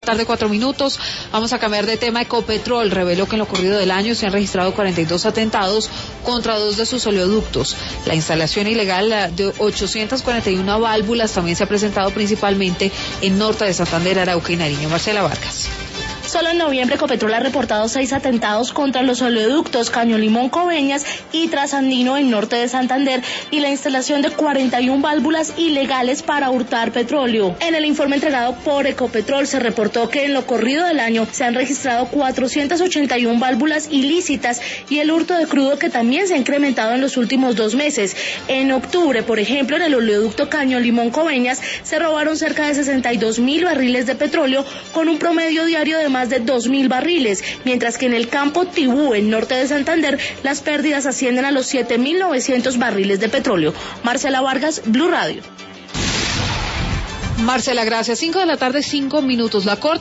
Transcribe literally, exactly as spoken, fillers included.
Tarde cuatro minutos, vamos a cambiar de tema. Ecopetrol reveló que en lo corrido del año se han registrado cuarenta y dos atentados contra dos de sus oleoductos. La instalación ilegal de ochocientas cuarenta y una válvulas también se ha presentado principalmente en Norte de Santander, Arauca y Nariño. Marcela Vargas. Solo en noviembre Ecopetrol ha reportado seis atentados contra los oleoductos Caño Limón Coveñas y Trasandino en Norte de Santander y la instalación de cuarenta y una válvulas ilegales para hurtar petróleo. En el informe entregado por Ecopetrol se reportó que en lo corrido del año se han registrado cuatrocientas ochenta y una válvulas ilícitas y el hurto de crudo, que también se ha incrementado en los últimos dos meses. En octubre, por ejemplo, en el oleoducto Caño Limón Coveñas se robaron cerca de sesenta y dos mil barriles de petróleo con un promedio diario de más de dos mil barriles, mientras que en el campo Tibú, en Norte de Santander, las pérdidas ascienden a los siete mil novecientos barriles de petróleo. Marcela Vargas, Blue Radio. Marcela, gracias. Cinco de la tarde, cinco minutos. La Corte